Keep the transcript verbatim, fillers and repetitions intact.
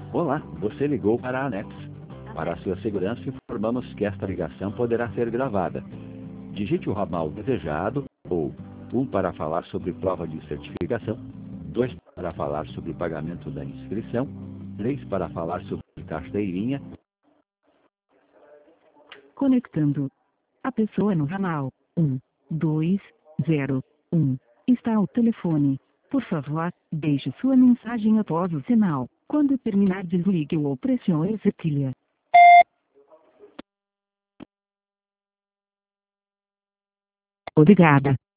Olá, você ligou para a ANEX. Para a sua segurança, informamos que esta ligação poderá ser gravada. Digite o ramal desejado, ou um para falar sobre prova de certificação, dois para falar sobre pagamento da inscrição, três para falar sobre carteirinha. Conectando. A pessoa no ramal um, dois, zero, um está ao telefone. Por favor, deixe sua mensagem após o sinal. Quando terminar, desligue ou pressione setilha. Obrigada.